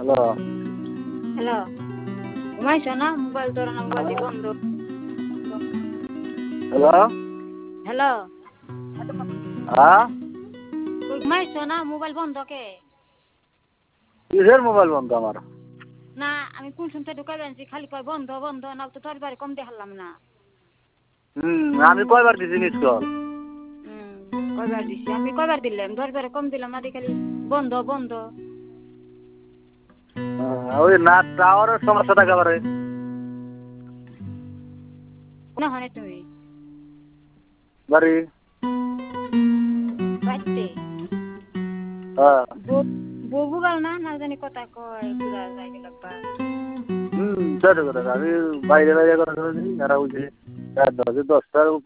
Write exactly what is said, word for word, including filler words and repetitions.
hello hello ঘুমাইছো না mobile তোর না মোবাইল বন্ধ হ্যালো হ্যালো হ্যাঁ ঘুমাইছো না মোবাইল বন্ধ কে কিসের মোবাইল বন্ধ আমার না আমি কোন শুনতে ঢুকাই আনছি খালি কয় বন্ধ বন্ধ না তো তোর বাড়ি কম দেখালাম না হুম আমি কয়বার দিছি মিস কল হুম কয়বার দিছি আমি কয়বার দিলাম দশ বারে কম দিলাম না খালি বন্ধ বন্ধ ওই না টাওয়ারের সমস্যা থাকে পারে না হয় তুমি বাড়ি বাড়িতে হ্যাঁ বউ গাল না না জানি কথা কয় বুড়া যাই লাগবা হুম সেটা কথা আমি বাইরে বাইরে কথা শুনেছি তারা বলছে রাত দশটার